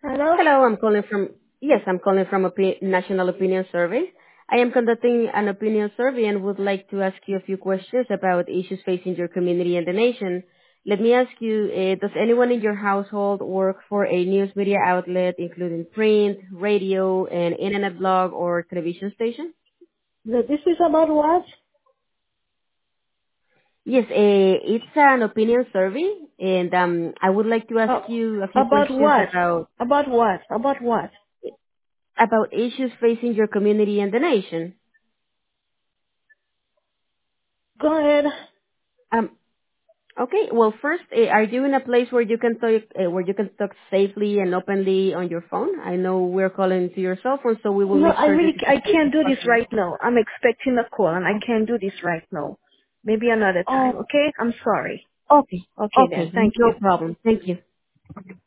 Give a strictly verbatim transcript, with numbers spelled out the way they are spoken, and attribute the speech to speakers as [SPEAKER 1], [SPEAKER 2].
[SPEAKER 1] Hello?
[SPEAKER 2] Hello, I'm calling from, yes, I'm calling from Opi- National Opinion Survey. I am conducting an opinion survey and would like to ask you a few questions about issues facing your community and the nation. Let me ask you, uh, does anyone in your household work for a news media outlet, including print, radio, and internet blog or television station?
[SPEAKER 1] The- This is about what?
[SPEAKER 2] Yes, uh, it's an opinion survey, and um, I would like to ask
[SPEAKER 1] Uh,
[SPEAKER 2] you a few
[SPEAKER 1] about
[SPEAKER 2] questions
[SPEAKER 1] what?
[SPEAKER 2] about
[SPEAKER 1] About what? About what?
[SPEAKER 2] about issues facing your community and the nation.
[SPEAKER 1] Go ahead.
[SPEAKER 2] Um, Okay. Well, first, uh, are you in a place where you can talk, uh, where you can talk safely and openly on your phone? I know we're calling to your cell phone, so we will
[SPEAKER 1] No,
[SPEAKER 2] make
[SPEAKER 1] I
[SPEAKER 2] sure this
[SPEAKER 1] really,
[SPEAKER 2] is as
[SPEAKER 1] I
[SPEAKER 2] safe as
[SPEAKER 1] can't do this
[SPEAKER 2] possible.
[SPEAKER 1] right now. I'm expecting a call and I
[SPEAKER 2] Oh,
[SPEAKER 1] can't do this right now. Maybe another time,
[SPEAKER 2] oh,
[SPEAKER 1] okay? I'm sorry.
[SPEAKER 2] okay,
[SPEAKER 1] Okay then,
[SPEAKER 2] okay,
[SPEAKER 1] thank
[SPEAKER 2] no
[SPEAKER 1] you.
[SPEAKER 2] problem. Thank you.